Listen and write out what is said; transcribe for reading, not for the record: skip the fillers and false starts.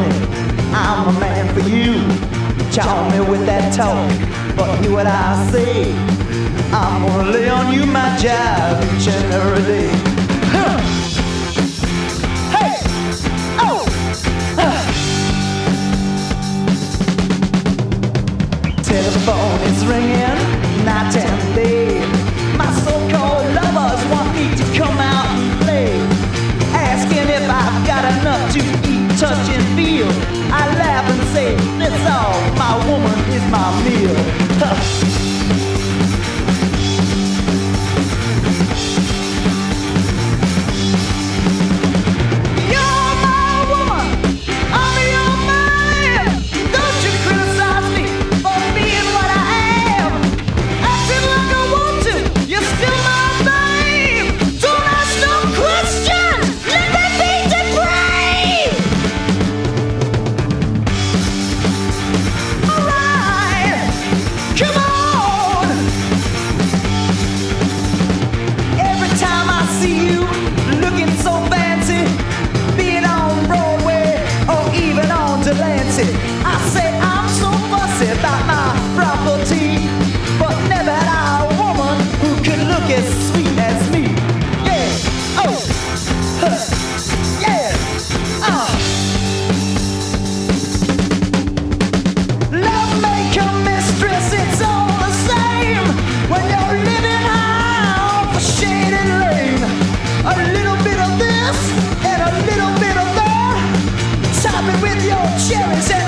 honey, I'm a man for you. Charm me with that talk, but hear what I say. I'm gonna lay on you my jive each and every day. Huh. Hey! Oh! Telephone is ringing, night and day. My so-called lovers want me to come out and play, asking if I've got enough to eat, touch and feel. I laugh and say, that's all, my woman is my meal. You're my woman, I'm your man. Don't you criticize me for being what I am. Acting like I want to, you're still my babe. Don't ask no questions, let me be depraved. Alright, come on. Every time I see you looking so fancy, being on Broadway or even on Delancey, I say I'm so fussy about my property, but never had I a woman who could look as sweet as me. Yeah, oh, huh, yeah, love maker, mistress, it's all the same when you're living high off a shady lane. A little bit of this and a little bit of that, top it with your cherries